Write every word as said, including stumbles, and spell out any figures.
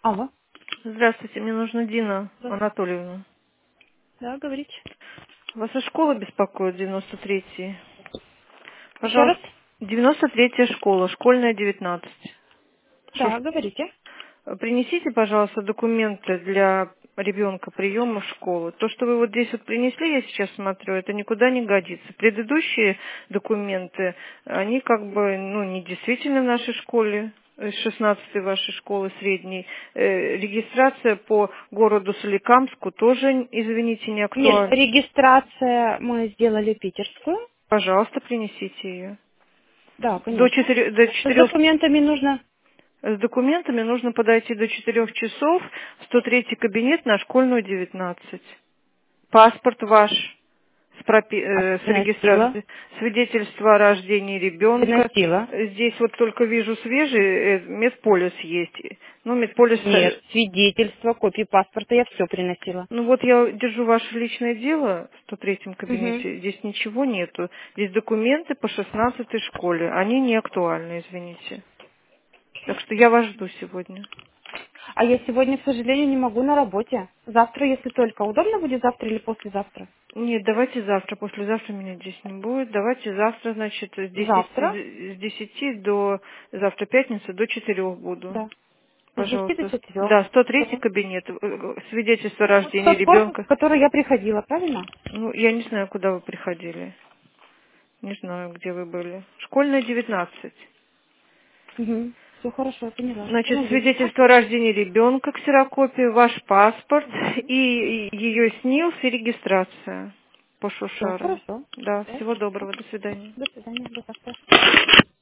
Алло. Здравствуйте, мне нужна Дина Да, Анатольевна. да, говорите. Вас из школы беспокоит девяносто третий. Еще раз? Пожалуйста, девяносто третья школа, школьная девятнадцать. Шо ж- Да, говорите. Принесите, пожалуйста, документы для ребенка приема в школу. То, что вы вот здесь вот принесли, я сейчас смотрю, это никуда не годится. Предыдущие документы, они как бы, ну, не действительно в нашей школе, э, шестнадцатой вашей школы средней. Э, Регистрация по городу Соликамску тоже, извините, не Нет, актуальна. регистрация мы сделали питерскую. Пожалуйста, принесите ее. Да, До конечно. четырех, до С четырех документами нужно... с документами нужно подойти до четырех часов в сто третий кабинет на школьную девятнадцать. Паспорт ваш с, пропи- А, э, с приносила. регистрацией, свидетельство о рождении ребенка. Приносила. Здесь вот только вижу свежий, э, медполис есть. Ну, медполис, Нет, э, свидетельство, копии паспорта, я все приносила. ну вот я держу ваше личное дело в сто третьем Угу. кабинете, здесь ничего нету. Здесь документы по шестнадцатой школе, они не актуальны, извините. Так что я вас жду сегодня. А я сегодня, к сожалению, не могу на работе. Завтра, если только. Удобно будет завтра или послезавтра? Нет, давайте завтра, послезавтра меня здесь не будет. Давайте завтра, значит, с Завтра? десяти, с десяти до, завтра пятница, до четырех буду. Да. С десяти до Пожалуйста. четырех. Да, сто третий Все. кабинет, э, э, свидетельство о Вот рождении тот корпус, ребенка. в который я приходила, правильно? Ну, я не знаю, куда вы приходили. Не знаю, где вы были. Школьная девятнадцать. Угу. Все хорошо, я поняла. Значит, Понадеюсь. свидетельство о рождении ребенка, ксерокопия, ваш паспорт и ее СНИЛС и регистрация по Все Шушарам. хорошо. Да, Все. всего доброго, до свидания. До свидания. До завтра.